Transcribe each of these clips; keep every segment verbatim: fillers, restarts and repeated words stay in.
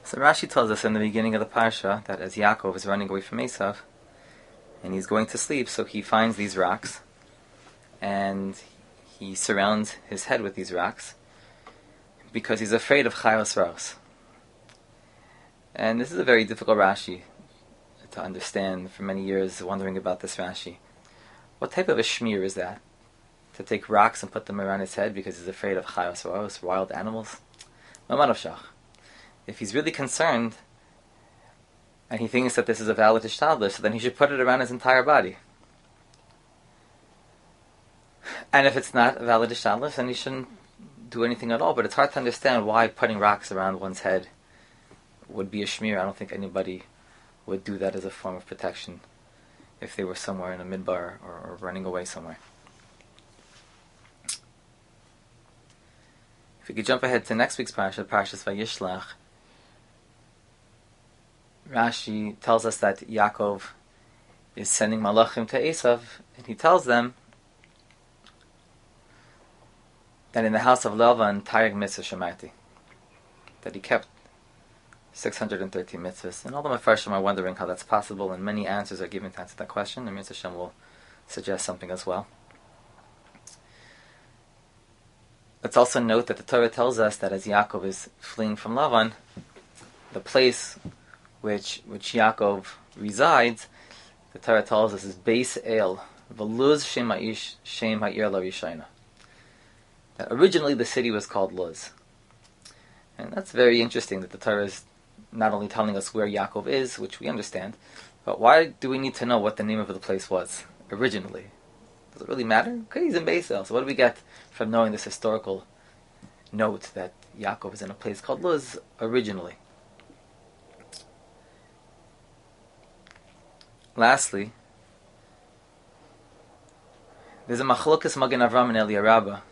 So Rashi tells us in the beginning of the parsha that as Yaakov is running away from Esav, and he's going to sleep, so he finds these rocks, and he surrounds his head with these rocks, because he's afraid of Chayos Raos. And this is a very difficult Rashi to understand. For many years, wondering about this Rashi. What type of a shmir is that? To take rocks and put them around his head because he's afraid of Chayos Raos, wild animals? Mamanavshach. If he's really concerned, and he thinks that this is a valid ishtadlus, so then he should put it around his entire body. And if it's not a valid ishtadlus, then he shouldn't do anything at all. But it's hard to understand why putting rocks around one's head would be a shmir. I don't think anybody would do that as a form of protection if they were somewhere in a midbar or, or running away somewhere. If we could jump ahead to next week's parasha, Parashas Vayishlach, Rashi tells us that Yaakov is sending malachim to Esav, and he tells them that in the house of Lavan, Taryag mitzvah shemarti, that he kept six hundred thirteen mitzvahs. And all the Mefarshim are wondering how that's possible, and many answers are given to answer that question, and Mitzvah Hashem will suggest something as well. Let's also note that the Torah tells us that as Yaakov is fleeing from Lavan, the place which which Yaakov resides, the Torah tells us is Beis El, V'Luz Shem Ha'ish Shem Ha'ir L'Rishayna. That originally the city was called Luz. And that's very interesting that the Torah is not only telling us where Yaakov is, which we understand, but why do we need to know what the name of the place was originally? Does it really matter? Okay, he's in Beis El. So what do we get from knowing this historical note that Yaakov is in a place called Luz originally? Lastly, there's a machlokas Magen Avram and Eliyahu Rabbah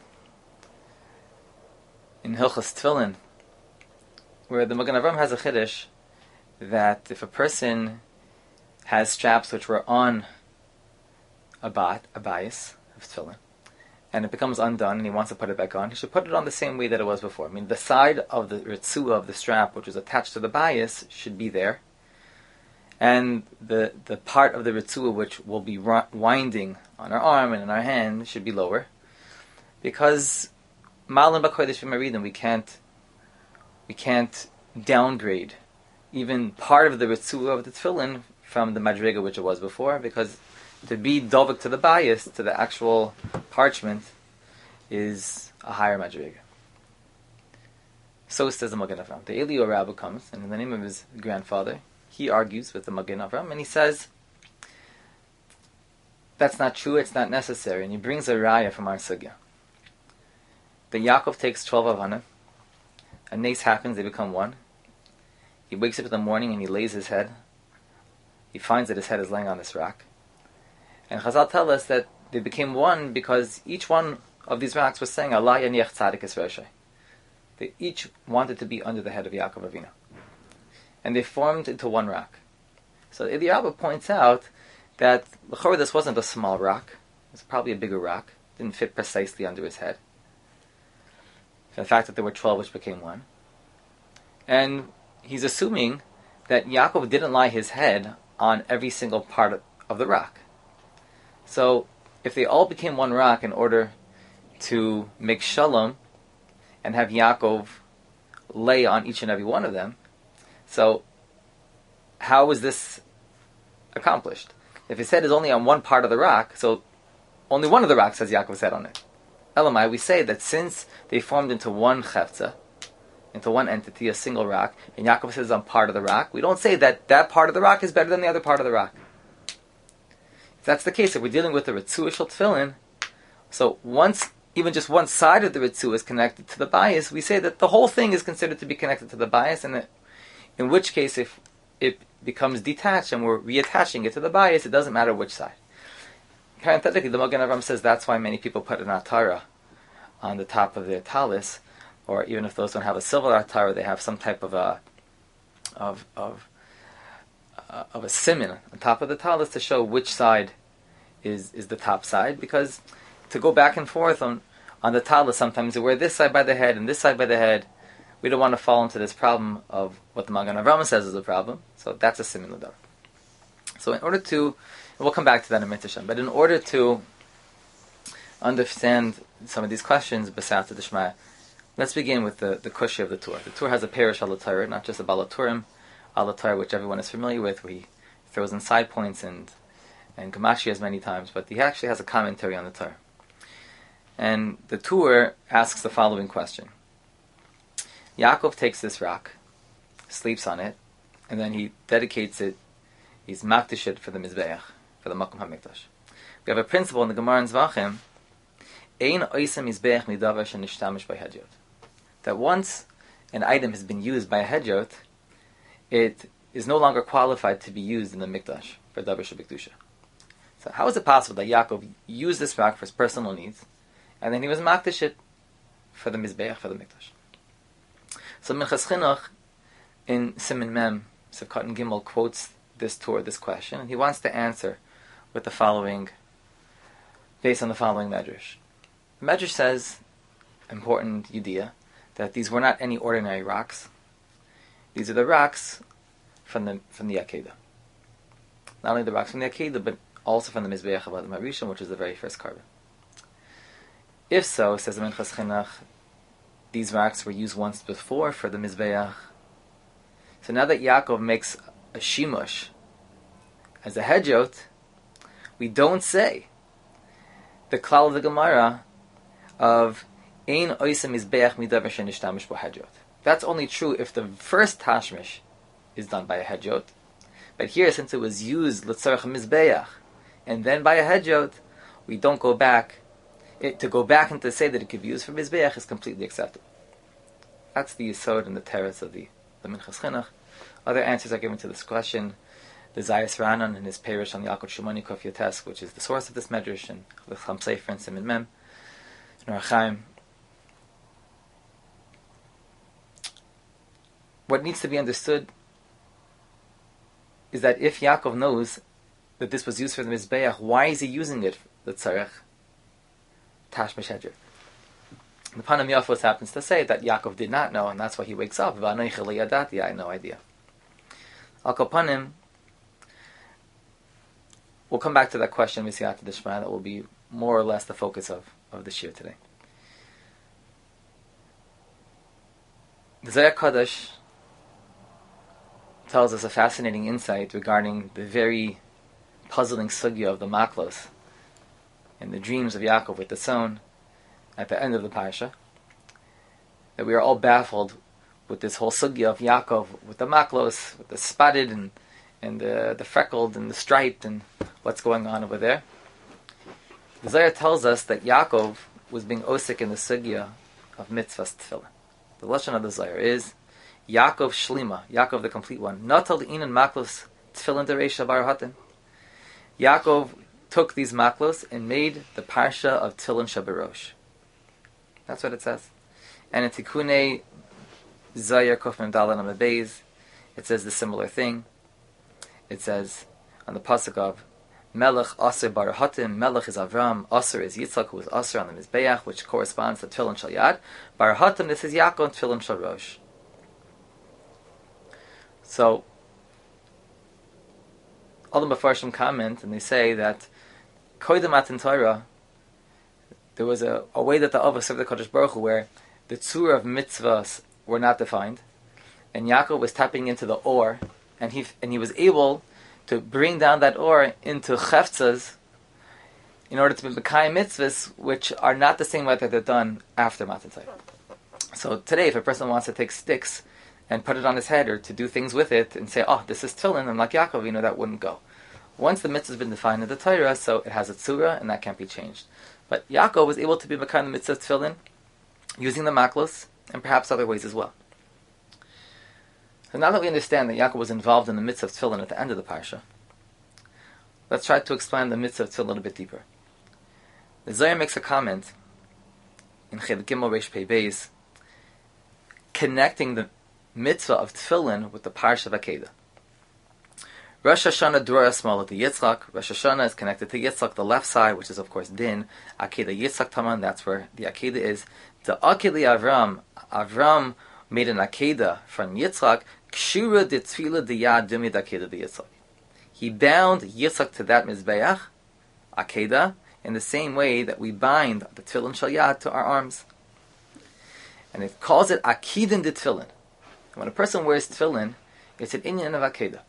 in Hilchos Tefillin, where the Magen Avram has a chiddush that if a person has straps which were on a bat, a bias of tefillin, and it becomes undone and he wants to put it back on, he should put it on the same way that it was before. I mean, the side of the ritzua of the strap, which was attached to the bias, should be there, and the the part of the ritzua which will be winding on our arm and in our hand should be lower, because malan b'kodesh v'meridim, we can't we can't downgrade even part of the ritzua of the tefillin from the madriga which it was before, because to be dovek to the bias, to the actual parchment, is a higher madriga. So says the Magen Avram. The Eliyahu Rabbah comes, and in the name of his grandfather, he argues with the Magen Avram, and he says that's not true, it's not necessary, and he brings a raya from our sugya. The Yaakov takes twelve avanim, a nace happens, they become one. He wakes up in the morning and he lays his head. He finds that his head is laying on this rock. And Chazal tell us that they became one because each one of these rocks was saying, Allah yaniach tzadik es roshay. They each wanted to be under the head of Yaakov Avinu. And they formed into one rock. So Eliyahu Rabbah points out that l'chorah this wasn't a small rock. It was probably a bigger rock. It didn't fit precisely under his head. The fact that there were twelve which became one. And he's assuming that Yaakov didn't lie his head on every single part of, of the rock. So, if they all became one rock in order to make shalom and have Yaakov lay on each and every one of them, so how was this accomplished? If his head is only on one part of the rock, so only one of the rocks has Yaakov's head on it. Elamai, we say that since they formed into one chefza, into one entity, a single rock, and Yaakov says on part of the rock, we don't say that that part of the rock is better than the other part of the rock. If that's the case, if we're dealing with the Ritzua Shel Tefillin, so once, even just one side of the Ritzua is connected to the bias, we say that the whole thing is considered to be connected to the bias, and that, in which case, if it becomes detached and we're reattaching it to the bias, it doesn't matter which side. Parenthetically, the Magen Avram says that's why many people put an atara on the top of their talis, or even if those don't have a silver atara, they have some type of a of of uh, of a simin on top of the talis to show which side is is the top side, because to go back and forth on on the talis, sometimes they wear this side by the head and this side by the head, we don't want to fall into this problem of what the Magen Avraham says is a problem. So that's a similar davar. So in order to, we'll come back to that in Mitzvah, but in order to understand some of these questions, B'sata D'Shmaya, let's begin with the, the Kushi of the Tur. The Tur has a Perish al Torah, not just a Balaturim al Torah, which everyone is familiar with, where he throws in side points and and Gemashi as many times, but he actually has a commentary on the Torah. And the Tur asks the following question. Yaakov takes this rock, sleeps on it, and then he dedicates it, he's makdish it for the Mizbeach, for the Makom HaMikdash. We have a principle in the Gemara in Zvachim, Ein oisem Mizbeach midavar shenishtamish by Hedjot. That once an item has been used by a Hedjot, it is no longer qualified to be used in the Mikdash for Davar Shabikdusha. So how is it possible that Yaakov used this rock for his personal needs, and then he was makdish it for the Mizbeach, for the Mikdash? So Minchas Chinuch in Siman Mem, Sivkot and Gimel, quotes this Tur, this question, and he wants to answer with the following, based on the following medrash. The medrash says, important idea, that these were not any ordinary rocks. These are the rocks from the from the Akedah. Not only the rocks from the Akedah, but also from the Mizbeach of Adam HaRishon, which is the very first carbon. If so, says the Minchas Chinuch, these rocks were used once before for the Mizbeach. So now that Yaakov makes a shimush as a hedjot, we don't say the klal of the Gemara of ein oisem Mizbeach midavar shenishtamish bo hedjot. That's only true if the first tashmish is done by a hedjot. But here, since it was used l'tzarech Mizbeach and then by a hedjot, we don't go back. It, to go back and to say that it could be used for Mizbeach is completely acceptable. That's the yesod and the teretz of the, the Minchas Chinuch. Other answers are given to this question. The Zayas Ranan in his Perish on the Yalkut Shimoni Kuf Yotes, which is the source of this medrash, and the Cham Sefer and Siman Mem, and Or HaChaim. What needs to be understood is that if Yaakov knows that this was used for the Mizbeach, why is he using it for the Tzarech Tashmish Hedger? The Panam Yafos happens to say that Yaakov did not know, and that's why he wakes up. I had no idea. Al Kapanim, we'll come back to that question, Misyata Dishma, that will be more or less the focus of, of the shir today. The Zohar Kodesh tells us a fascinating insight regarding the very puzzling sugya of the Maklos and the dreams of Yaakov with the son at the end of the parasha, that we are all baffled with this whole sugya of Yaakov with the Maklos, with the spotted and and the, the freckled and the striped and what's going on over there. The Zohar tells us that Yaakov was being osik in the sugya of mitzvahs tefillah. The lashon of the Zohar is Yaakov Shlima, Yaakov the complete one. Natal inan maklos tefillin dereisha bar hatim. Yaakov took these maklos and made the parsha of Tefillin Shabarosh. That's what it says. And in Tikunei Zohar Kuf Mem Dalet Amud Beis, it says the similar thing. It says on the pasuk of Melech Aser Bar Hatim, Melech is Avram, Aser is Yitzchak, who is Aser on the Mizbeach, which corresponds to Tefillin Shal Yad. Bar Hatim, this is Yaakov, and Tefillin Shal Rosh. So, all the Mefarshim comment, and they say that Koydem Matan Torah, there was a, a way that the Avos served the Kodesh Baruch Hu where the tzur of mitzvahs were not defined, and Yaakov was tapping into the or, and he and he was able to bring down that or into cheftzas in order to be mekayim mitzvahs, which are not the same way that they're done after Matan Torah. So today, if a person wants to take sticks and put it on his head, or to do things with it, and say, oh, this is tefillin, and like Yaakov, you know, that wouldn't go. Once the mitzvah has been defined in the Torah, so it has a tzura, and that can't be changed. But Yaakov was able to be mekayim the mitzvah tefillin, using the maklos, and perhaps other ways as well. So now that we understand that Yaakov was involved in the mitzvah of tefillin at the end of the parsha, let's try to explain the mitzvah of tefillin a little bit deeper. The Zohar makes a comment in Chelek Gimel Reish Pei Beis, connecting the mitzvah of tefillin with the parsha of Akedah. Rosh Hashanah Dura Smala to Yitzchak. Rosh Hashanah is connected to Yitzchak, the left side, which is of course Din. Akedah Yitzchak Taman, that's where the Akedah is. The Akedah Avram, Avram made an Akedah from Yitzchak, Kshura de Tfila de Yad Dumi de Akedah de Yitzchak. He bound Yitzchak to that Mizbeach, Akedah, in the same way that we bind the Tefillin Shal Yad to our arms. And it calls it Akedim de Tefillin. When a person wears Tefillin, it's an inyan of Akedah.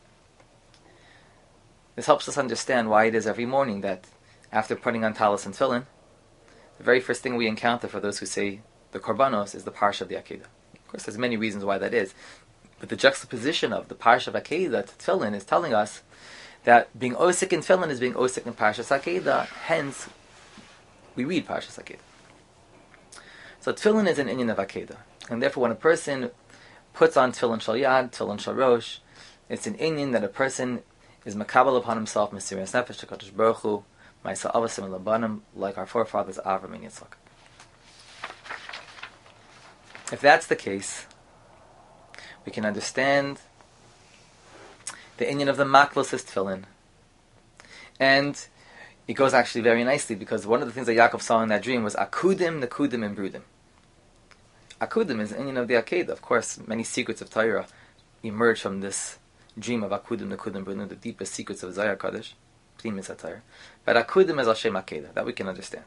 This helps us understand why it is every morning that after putting on Talis and Tefillin, the very first thing we encounter for those who say the Korbanos is the Parsha of the Akedah. Of course, there's many reasons why that is. But the juxtaposition of the Parsha of Akedah to Tefillin is telling us that being Osik in Tefillin is being Osik in Parshas Akedah, hence we read Parshas Akedah. So Tefillin is an inyan of Akedah. And therefore when a person puts on Tefillin Shal Yad, Tefillin Shal Rosh, it's an inyan that a person is makabel upon himself, Mesiras Nefesh, HaKadosh Baruch Hu, Ma'aseh Avasim and Labanim, like our forefathers Avram and Yitzchak. If that's the case, we can understand the inyan of the maklos is Tefillin. And it goes actually very nicely, because one of the things that Yaakov saw in that dream was Akudim, Nekudim, and Brudim. Akudim is the inyan of the Akedah. Of course, many secrets of Torah emerge from this dream of Akudim, Nekudim, Brudim, the deepest secrets of Zohar Kadosh, Pnimis HaTorah. But Akudim is Hashem Akedah. That we can understand.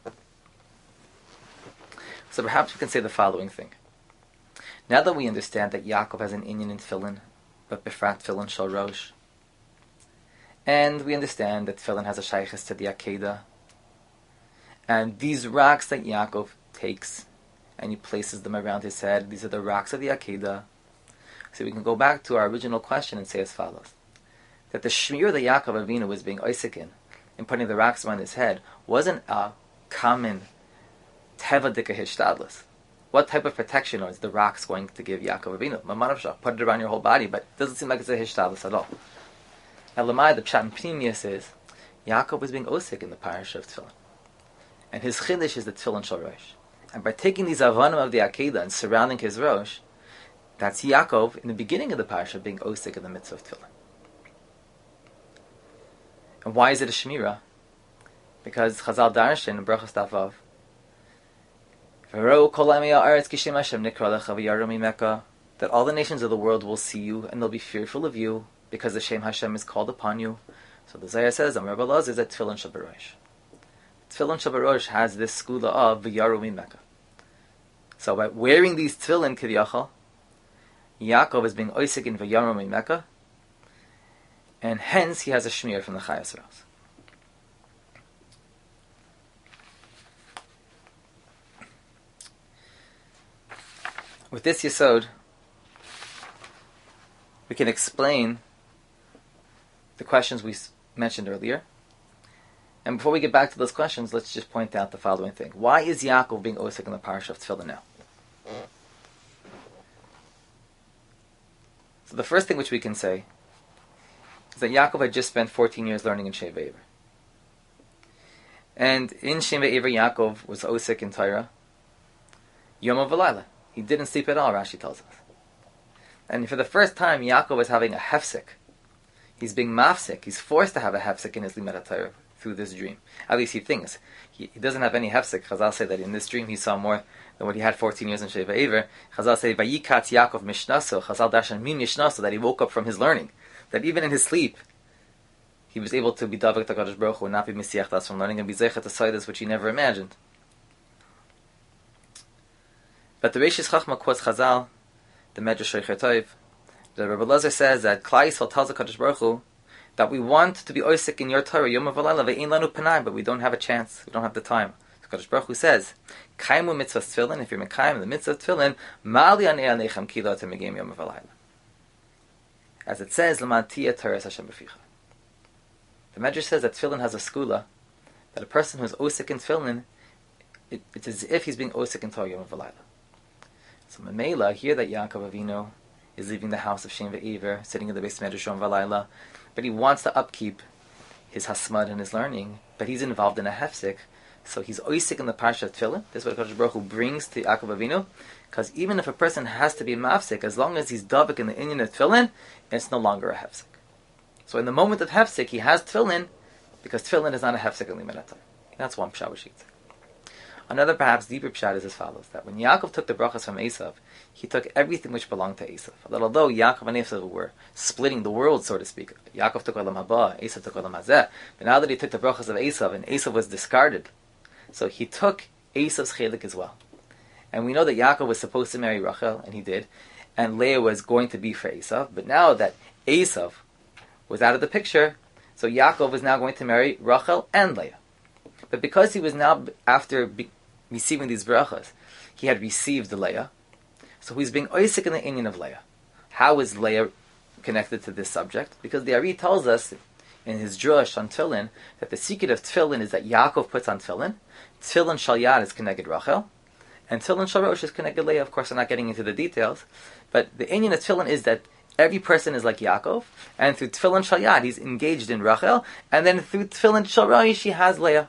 So perhaps we can say the following thing. Now that we understand that Yaakov has an inyan in Tefillin, but Befrat Tefillin Shal Rosh, and we understand that Tefillin has a shaykhis to the Akedah, and these rocks that Yaakov takes and he places them around his head, these are the rocks of the Akedah. So we can go back to our original question and say as follows: that the shmir that Yaakov Avinu was being oisik in, in putting the rocks around his head, wasn't a common teva dika hishtadlis. What type of protection is the rocks going to give Yaakov Avinu? Mamanavshah, put it around your whole body, but it doesn't seem like it's a hishtadlis at all. Elamai, the Pshat and Pnimius is, Yaakov was being osik in the parish of Tefillin. And his chiddush is the Tefillin Shal Rosh. And by taking these avanim of the Akedah and surrounding his Rosh, that's Yaakov in the beginning of the parish being osik in the mitzvah of Tefillin. And why is it a Shemira? Because Chazal Darshan in Brachos Davav, that all the nations of the world will see you and they'll be fearful of you because the Shem Hashem is called upon you. So the Zohar says, Amar Balaz is that Tefillin Shel Barosh. Tefillin Shel Barosh has this skula of V'yaru Mimeka. So by wearing these Tefillin Kiviyachal, Yaakov is being oisik in V'yaru Mimeka, and hence he has a shmir from the Chayas Raos. With this yesod, we can explain the questions we mentioned earlier. And before we get back to those questions, let's just point out the following thing. Why is Yaakov being osik in the parasha of Tefillah now? So the first thing which we can say is that Yaakov had just spent fourteen years learning in Shem Ve'ever. And in Shem Ve'ever, Yaakov was osik in Torah, Yom V'Layla. He didn't sleep at all, Rashi tells us. And for the first time, Yaakov is having a hefsek. He's being mafsik. He's forced to have a hefsek in his Limud HaTorah through this dream. At least he thinks. He, he doesn't have any hefsek. Chazal say that in this dream he saw more than what he had fourteen years in Sheva Ever. Chazal say, Vayikat Yaakov Mishnaso. Chazal Darshan Min Mishnaso, that he woke up from his learning. That even in his sleep, he was able to be Davik Takadosh Baruch Hu and not be Misiach Das from learning and be Zeichet Asaidas, which he never imagined. But the Reishis Chachma quotes Chazal, the Medrash Sheikhei Tov. The Rebbe Lozer says that Klai Yisrael tells the Kadosh Baruch Hu that we want to be oisik in your Torah, Yom V'Layla, ve'ein lanu panayim, but we don't have a chance, we don't have the time. So Kadosh Baruch Hu says, Kaimu mitzvah tefillin, if you're mekayim the mitzvah tefillin, mali anei aneichem ki lo temegim Yom V'Layla. As it says, L'man tiyeh Torah Hashem b'ficha. The Medrash says that tefillin has a skula, that a person who is osik in tefillin, it, it's as if he's being osik in Torah Yom V'Layla. So Mamela, here that Yaakov Avinu is leaving the house of Shem Ve'ever, sitting in the base of Medrash Yom V'Layla, but he wants to upkeep his hasmad and his learning, but he's involved in a hefsek, so he's oisik in the parsha of Tefillah. This is what Kadosh Baruch Hu brings to Yaakov Avinu, because even if a person has to be mafsik, as long as he's davik in the inyan of Tefillin, it's no longer a hefsek. So in the moment of hefsek, he has Tefillin, because Tefillin is not a hefsek in Limud HaTorah. That's one pshat which he can say. Another perhaps deeper pshat is as follows: that when Yaakov took the brachas from Esav, he took everything which belonged to Esav. That although Yaakov and Esav were splitting the world, so to speak, Yaakov took Olam Haba, Esav took Olam Hazeh, but now that he took the brachas of Esav and Esav was discarded, so he took Esav's chelik as well. And we know that Yaakov was supposed to marry Rachel, and he did, and Leah was going to be for Esav, but now that Esav was out of the picture, so Yaakov was now going to marry Rachel and Leah. But because he was now, after be, receiving these brachas, he had received the Leah, so he's being oisik in the inyan of Leah. How is Leah connected to this subject? Because the Ari tells us in his drush on Tefillin that the secret of Tefillin is that Yaakov puts on Tefillin. Tefillin Shal Yad is connected Rachel, and Tefillin Shal Rosh is connected Leah. Of course, I'm not getting into the details, but the inyan of Tefillin is that every person is like Yaakov, and through Tefillin Shal Yad he's engaged in Rachel, and then through Tefillin Shal Rosh he has Leah.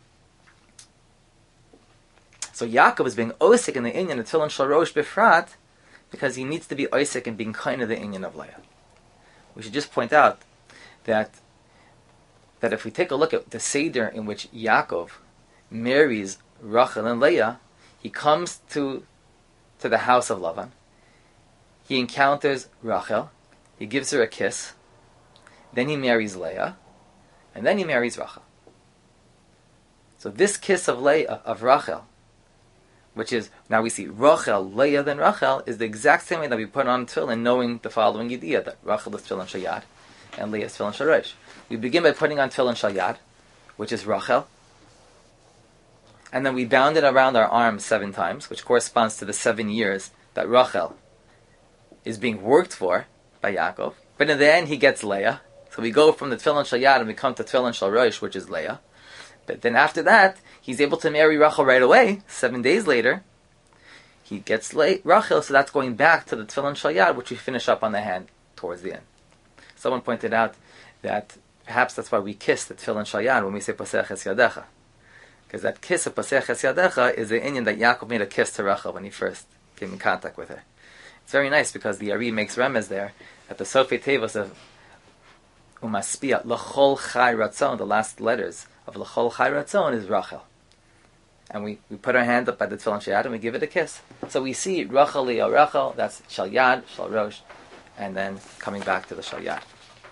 So Yaakov is being osik in the inyan of Tefillin Shal Rosh Befrat because he needs to be osik in being kind of the inyan of Leah. We should just point out that that if we take a look at the Seder in which Yaakov marries Rachel and Leah, he comes to to the house of Lavan. He encounters Rachel. He gives her a kiss. Then he marries Leah, and then he marries Rachel. So this kiss of Leah of Rachel, which is, now we see Rachel, Leah, then Rachel, is the exact same way that we put on tefillin, knowing the following idea, that Rachel is tefillin Shal Yad, and Leah is tefillin Shal Rosh. We begin by putting on tefillin Shal Yad, which is Rachel, and then we bound it around our arms seven times, which corresponds to the seven years that Rachel is being worked for by Yaakov. But in the end, he gets Leah. So we go from the tefillin Shal Yad and we come to tefillin Shal Rosh, which is Leah. But then after that, he's able to marry Rachel right away. Seven days later, he gets Le- Rachel, so that's going back to the tefillin Shal Yad, which we finish up on the hand towards the end. Someone pointed out that perhaps that's why we kiss the tefillin Shal Yad when we say Pasech Es Yadecha. Because that kiss of Pasech Es Yadecha is the inyan that Yaakov made a kiss to Rachel when he first came in contact with her. It's very nice because the Ari makes remez there at the Sofei Tevos of Umaspia, L'chol Chai Ratzon, the last letters of L'chol Chai Ratzon is Rachel. And we, we put our hand up by the tefillin Shal Yad and we give it a kiss. So we see Rachel, Leah, Rachel, that's Shal Yad, Shal Rosh, and then coming back to the Shal Yad.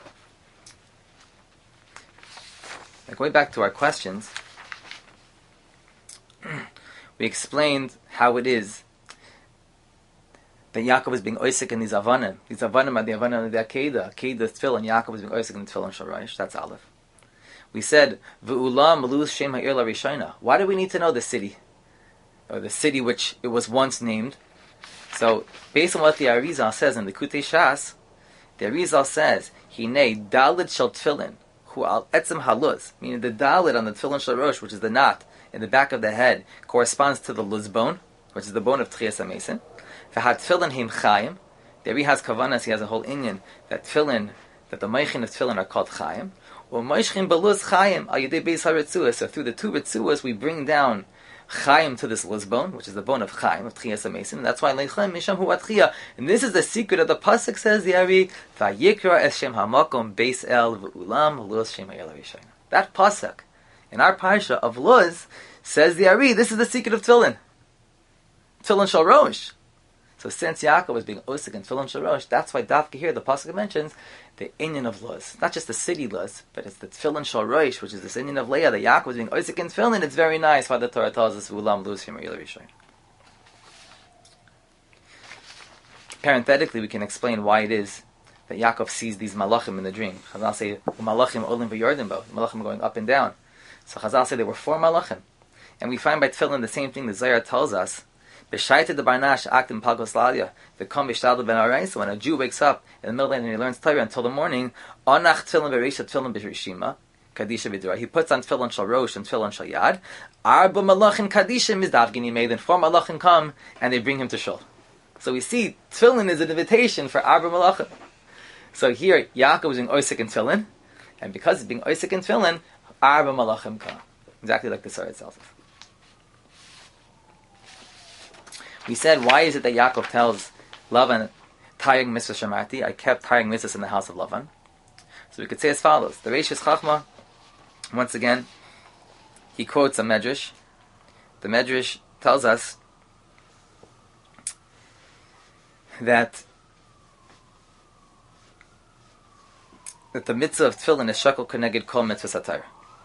Now going back to our questions, we explained how it is that Yaakov is being oisik in these avanim. These avanim are the avanim of the Akedah. Akedah is tefillin, Yaakov is being oisik in the tefillin Shal Rosh. That's Aleph. We said, V'ulam luz shem ha'ir l'rishayna. Why do we need to know the city? Or the city which it was once named? So, based on what the Arizal says in the Kutei Shas, the Arizal says, Hinei dalid shel tefillin, hu al etzem haluz, meaning the dalid on the tefillin Shal Rosh, which is the knot in the back of the head, corresponds to the luz bone, which is the bone of Tchias HaMesim. V'hat tefillin him chayim. The Ari has kavanas, he has a whole inyan, that tefillin, that the meichin of tefillin are called chayim. Or meichin beluz chayim al yedei beis haritzuas. So through the two ritzuas, we bring down chayim to this luz bone, which is the bone of chayim, of Tchias HaMesim. And that's why leichem misham hu atchiyah. And this is the secret of the pasuk, says the Ari, vayikra es shem hamakom beis el v'ulam luz shem ha'el harishayna. That pasuk in our parsha of Luz, says the Ari, this is the secret of tefillin. Tefillin Shal Rosh. So since Yaakov was being osik in tefillin Shal Rosh, that's why Dafka here, the pasuk mentions the inyan of Luz. Not just the city Luz, but it's the tefillin Shal Rosh, which is this inyan of Leah, that Yaakov was being osik in tefillin. It's very nice why the Torah tells us, V'ulam Luz Shem Ha'el Harishayna. Parenthetically, we can explain why it is that Yaakov sees these malachim in the dream. Chazal say, malachim olim v'yordim bo. Malachim are going up and down. So Chazal say there were four malachim. And we find by tefillin the same thing the Zohar tells us. B'shaita de barnash aktim palgos lalia. The kom b'shtadl ben aray. So when a Jew wakes up in the middle of the night and he learns Torah until the morning, anach tefillin b'reisha tefillin b'rishima. Kadisha b'dura. He puts on tefillin Shal Rosh and tefillin Shal Yad. Arba malachim kadisha mizdavgini made. Then four malachim come and they bring him to shul. So we see tefillin is an invitation for arba malachim. So here Yaakov is being oisik in tefillin, and because he's being oisik in tefillin, arba malachim come. Exactly like the Torah tells us. We said, why is it that Yaakov tells Lavan, Tayag mitzvah shamarti, I kept Tayag mitzvahs in the house of Lavan? So we could say as follows. The Reishis Chachma, once again, he quotes a medrash The Medrash tells us that that the mitzvah of tefillin is shakel keneged kol mitzvah satayra.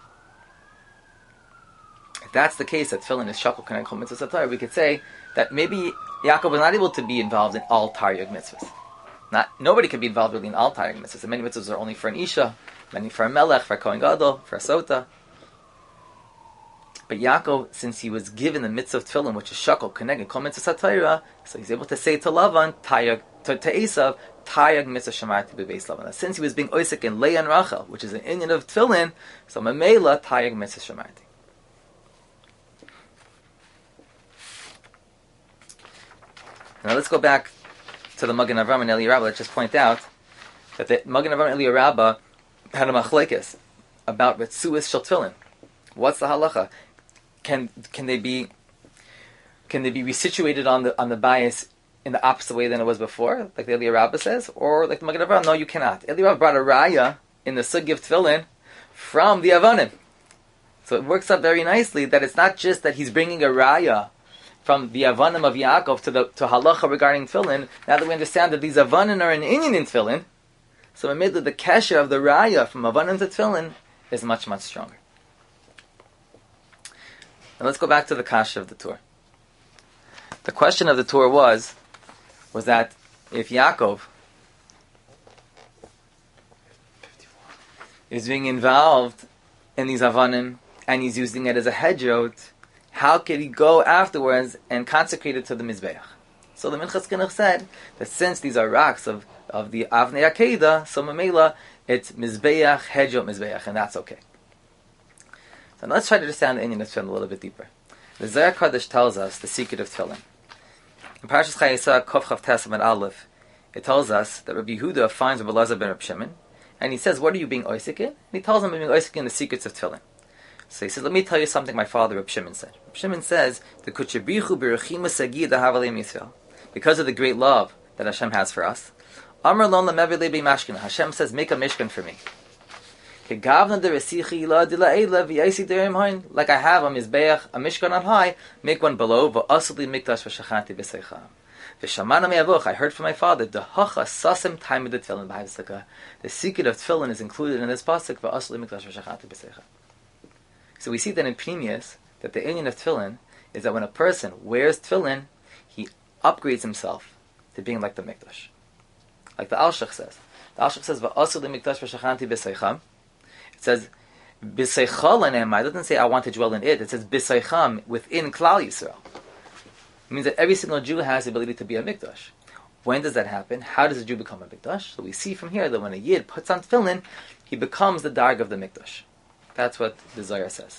If that's the case, that tefillin is shakel keneged kol mitzvah satayra, we could say that maybe Yaakov was not able to be involved in all taryag mitzvahs. Not nobody could be involved really in all taryag mitzvahs. And many mitzvahs are only for an isha, many for a melech, for a kohen gadol, for a sota. But Yaakov, since he was given the mitzvah of tefillin, which is shakel keneged kol mitzvah satayra, so he's able to say to Lavan, taryag, to, to Esav, taryag mitzvah shamarti b'beis Lavan. Since he was being oisik in Leah and Rachel, which is an inyan of tefillin, so mamela taryag mitzvah shamarti. Now let's go back to the Magen Avram and Eliyahu Rabbah. Let's just point out that the Magen Avram and Eliyahu Rabbah had a machlekes about Ritzuas Shel Tefillin. What's the halacha? Can can they be can they be resituated on the on the bias in the opposite way than it was before, like the Eliyahu Rabbah says, or like the Magen Avram? No, you cannot. Eliyahu Rabbah brought a raya in the sugi of Tefillin from the Avanim, so it works out very nicely that it's not just that he's bringing a raya from the Avanim of Yaakov to the to halacha regarding Tefillin. Now that we understand that these Avanim are an inyan in Tefillin, so admittedly the kesher of the raya from Avanim to Tefillin is much, much stronger. Now let's go back to the kasha of the Torah. The question of the Torah was, was that if Yaakov is being involved in these Avanim and he's using it as a hedjot, how could he go afterwards and consecrate it to the Mizbeach? So the Minchas Chinuch said that since these are rocks of, of the Avnei Akedah, so Mamela, it's Mizbeach, Hedjot Mizbeach, and that's okay. So now let's try to understand the inyan of Tefillin a little bit deeper. The Zohar Kodesh tells us the secret of Tefillin. In Parashas Chayesah, Kov Chav Tes and Aleph, it tells us that Rabbi Yehuda finds Rabbi Elazar ben Rabbi Shimon, and he says, what are you being oisik in? And he tells him, I'm being oisik in the secrets of Tefillin. So he says, let me tell you something my father Rabbi Shimon said. Rabbi Shimon says, the Kutchebrichu Berachima Sagi Dahavalem Yisrael. Because of the great love that Hashem has for us, Amar Lon Lamevi Lebi Mashkin. Hashem says, make a mishkan for me. Like I have a mizbeach, a mishkan on high, make one below. V'asli mikdash v'shachanti b'seicha. V'shamana me'avuch. I heard from my father. The hacha sasim time of the tefillin b'havsaka. The secret of tefillin is included in this pasuk. V'asli mikdash v'shachanti b'seicha. So we see that in Pnimius that the inyan of tefillin is that when a person wears tefillin, he upgrades himself to being like the mikdash. Like the Alshach says. The Alshach says v'asli mikdash v'shachanti b'seicha. It says, B'seichal enema. It doesn't say, I want to dwell in it. It says, B'seicham, within Klal Yisrael. It means that every single Jew has the ability to be a mikdash. When does that happen? How does a Jew become a mikdash? So we see from here that when a Yid puts on tefillin, he becomes the darg of the mikdash. That's what the Zohar says.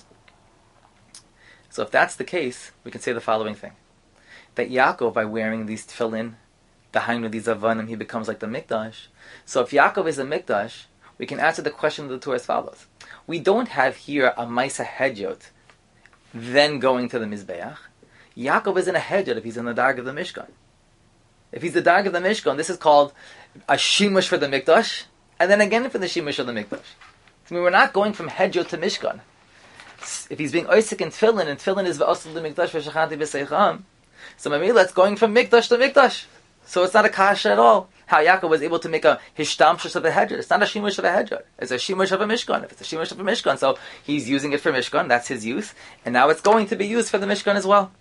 So if that's the case, we can say the following thing. That Yaakov, by wearing these tefillin, behind these avanim, he becomes like the mikdash. So if Yaakov is a mikdash, we can answer the question of the Torah as follows. We don't have here a Maisa Hedjot, then going to the Mizbeach. Yaakov isn't a Hedjot if he's in the Darg of the Mishkan. If he's the Darg of the Mishkan, this is called a Shimush for the Mikdash, and then again for the Shimush of the Mikdash. I mean, we're not going from Hedjot to Mishkan. If he's being Oisik in Tefillin, and Tefillin is V'osel the Mikdash V'shachanti B'seicham, so maybe that's going from Mikdash to Mikdash. So it's not a kasha at all. How Yaakov was able to make a hishtamshus of a hedger. It's not a shimush of a hedger. It's a shimush of a mishkan. If it's a shimush of a mishkan, so he's using it for mishkan. That's his use, and now it's going to be used for the mishkan as well.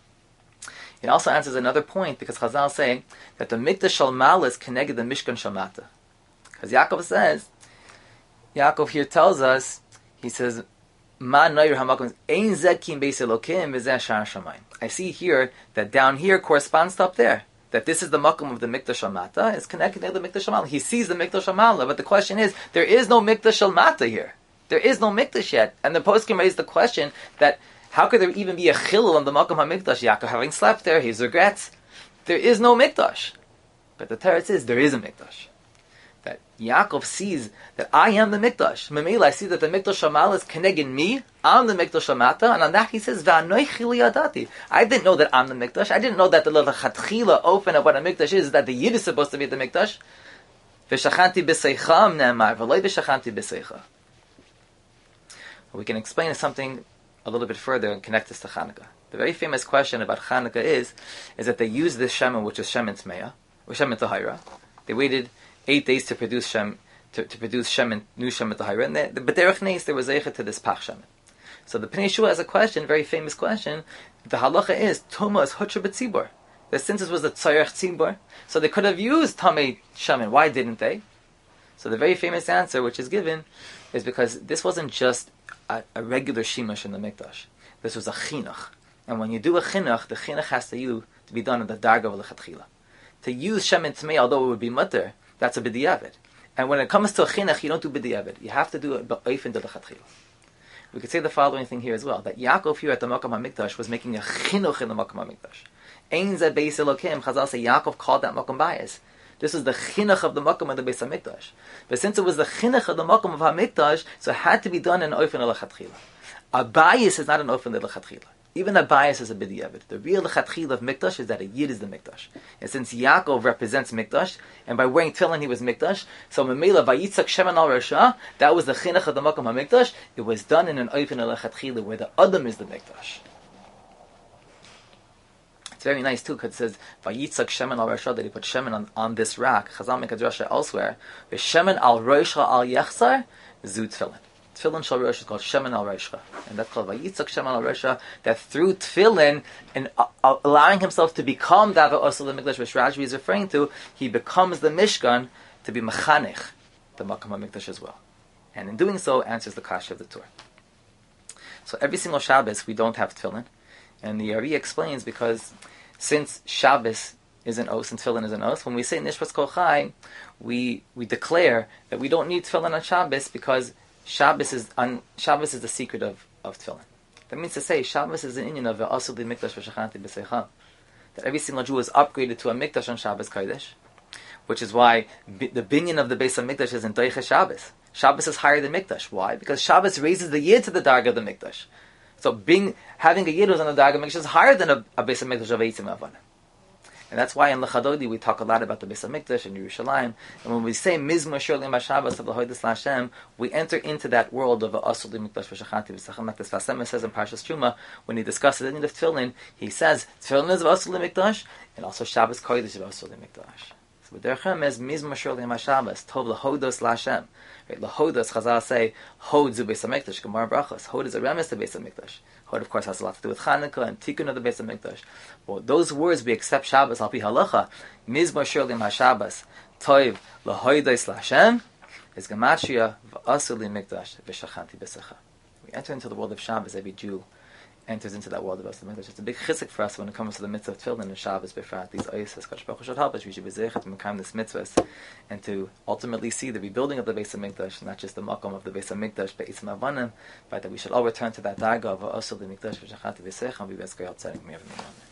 It also answers another point because Chazal say that the mikdash shalmal is connected the mishkan shalmata. Because Yaakov says, Yaakov here tells us, he says, "Ma noyer hamakom ein zekim beis elokim v'zeh shar shamayim." I see here that down here corresponds to up there. That this is the makom of the Mikdash Hamata, is connected to the Mikdash Hamala. He sees the Mikdash Hamala, but the question is, there is no Mikdash Hamata here. There is no Mikdash yet. And the poskim raised the question that, how could there even be a chilul on the makom HaMikdash? Yaakov having slept there, he regrets. There is no Mikdash. But the Teretz is, there is a Mikdash. That Yaakov sees that I am the Mikdash. Memela, I see that the Mikdash Hamala is connected me. I'm the Mikdash Hamata, and on that he says, "Va'anoichi li yadati." I didn't know that I'm the Mikdash. I didn't know that the lechatchila open of what a Mikdash is, that the Yid is supposed to be the Mikdash. V'shachanti b'seicham ne'amar, v'loi v'shachanti b'seicha. We can explain something a little bit further and connect this to Chanukah. The very famous question about Hanukkah is, is that they used this shemen, which is shemen tmeya, or shemen tahira. They waited eight days to produce shem, to, to produce shemen, new shemen tahira, and the b'derech neis there was zeichet to this pach shemen. So the Pnei Yeshua has a question, very famous question. The halacha is tuma is hutra b'tzibur. That since this was a tzarech tzibur, so they could have used tamei shemen. Why didn't they? So the very famous answer, which is given, is because this wasn't just a, a regular shimush in the mikdash. This was a chinuch. And when you do a chinuch, the chinuch has to you to be done in the darga of lechatchila. To use shemen tmei, although it would be mutter, that's a b'diavad. And when it comes to a chinuch, you don't do b'diavad. You have to do it b'oifin de lechatchila. We could say the following thing here as well, that Yaakov here at the Makam HaMikdash was making a chinuch in the Makam HaMikdash. Ein zeh beis Elokim, Chazal say Yaakov called that Makam Bayis. This was the chinuch of the Makam of the Beis HaMikdash. But since it was the chinuch of the Makam of HaMikdash, so it had to be done in oifin de lechatchila. A bayis is not an oifin de lechatchila. Even a bias is a b'diavad. The real lechatchila of mikdash is that a yid is the mikdash. And since Yaakov represents mikdash, and by wearing tefillin he was mikdash, so memela vayitzak shemen al rasha, that was the chinuch of the makam hamikdash. It was done in an oifin lechatchila where the adam is the mikdash. It's very nice too because it says vayitzak shemen al rasha, that he put shemen on, on this rock. Chazal make a drasha elsewhere. Shemen al rosha al yechsar zu tefillin. Tefillin shal rosh is called shemen al roshcha, and that's called vayitzak shemen al roshcha. That through tefillin and uh, uh, allowing himself to become that also the mikdash, which Rashi is referring to, he becomes the mishkan to be mechanech, the makam hamikdash as well, and in doing so answers the kasha of the Torah. So every single Shabbos we don't have tefillin, and the Ari explains because since Shabbos is an os and tefillin is an os, when we say nishpas kol chai, we we declare that we don't need tefillin on Shabbos because Shabbos is un, Shabbos is the secret of, of tefillin. That means to say Shabbos is an inyan of ve'asul di mikdash v'shachanti b'seicha. That every single Jew is upgraded to a mikdash on Shabbos Kodesh, which is why b- the binyan of the base of mikdash is in Doicha Shabbos. Shabbos is higher than mikdash. Why? Because Shabbos raises the yid to the darga of the mikdash. So being having a yid who's on the darga of mikdash is higher than a, a base of mikdash of eitzim avana. And that's why in Lechadodi we talk a lot about the Beis HaMikdash and Yerushalayim. And when we say Mizmor Shir L'Im HaShabbos of L'Hodas L'Hashem, we enter into that world of Asur L'Mikdash V'Shachanti V'Sachem. Like the Sfas Emes says in Parshas Truma, when he discusses the end of Tefillin, he says Tefillin is of Asur L'Mikdash, and also Shabbos Kodesh is of Asur L'Mikdash. So B'derchem is Mizmor Shir L'Im HaShabbos, Tov L'Hodos L'Hashem. Right? L'Hodos, Chazal say, Hod Zu Beis HaMikdash, Gemara Brachos. Hod is a remes to Beis HaMikdash. Hod, of course, has a lot to do with Chanukah and Tikkun of the Beis HaMikdash. Well, those words we accept Shabbos al pi halacha. Mizmor Shir L'Im HaShabbos, Tov L'Hodos L'Hashem, is Gematria V'Asur L'Mikdash V'Shachanti B'Secha. We enter into the world of Shabbos. Every Jew enters into that world of Asur L'Mikdash. It's a big chizuk for us when it comes to the mitzvah of Tefillin and Shabbos B'Frat. These ayos, Kadosh Baruch Hu should help us. We should be zeichet to mekayim this mitzvahs and to ultimately see the rebuilding of the Beis HaMikdash, not just the makom of the Beis HaMikdash, but Eitzim Avanim, but that we should all return to that darga of Asur L'Mikdash V'Shachanti B'Secha and be Bezkei Al Tzadik Me'av Neiman.